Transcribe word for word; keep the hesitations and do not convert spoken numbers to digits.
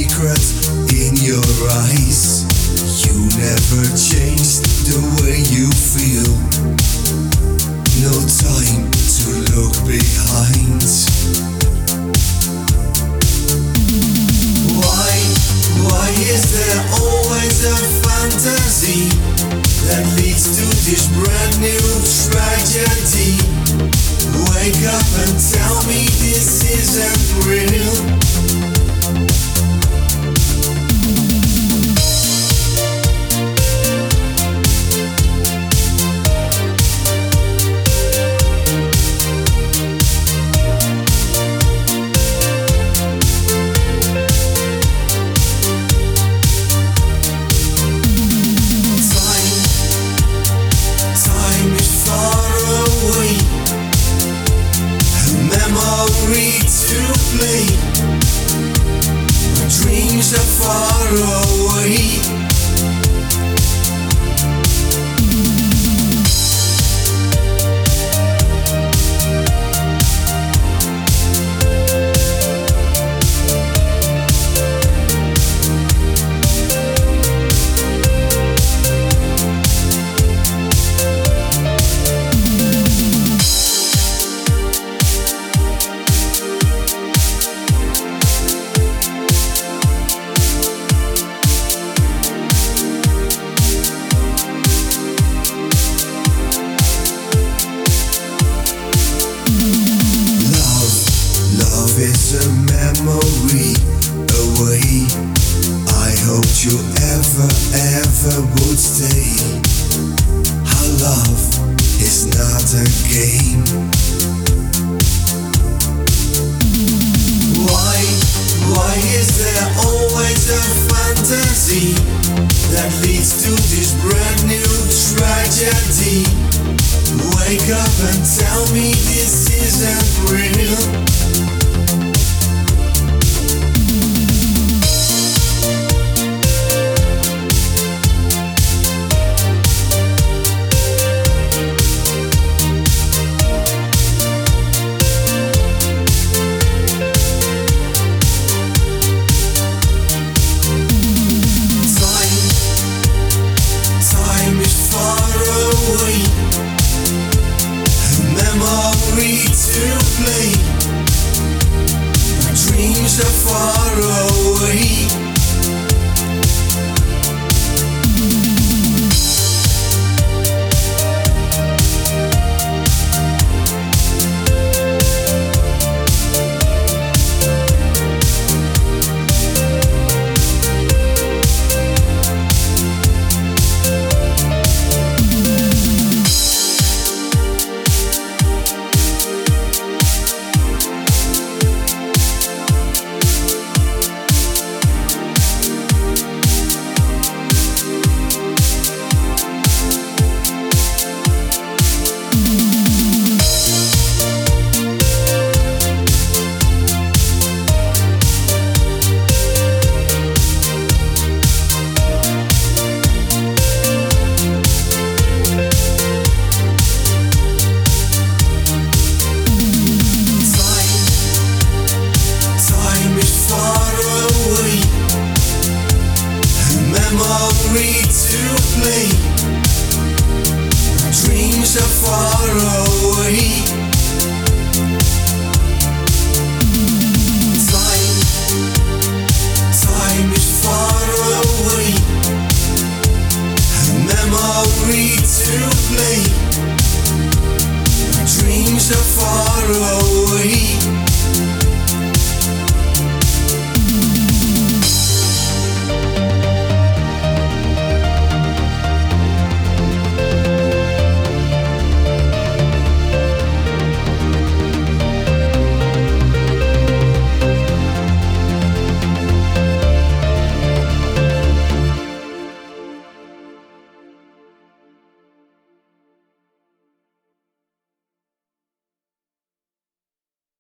secret in your eyes. You never changed the way you feel. No time to look behind. Why, why is there always a fantasy that leads to this brand new tragedy? Wake up and tell me this isn't real. My dreams are far away. It's a memory away. I hoped you ever, ever would stay. Our love is not a game. Why, why is there always a fantasy that leads to this brand new tragedy? Wake up and tell me this isn't real. Dreams are far away. Memory to play. Dreams are far away.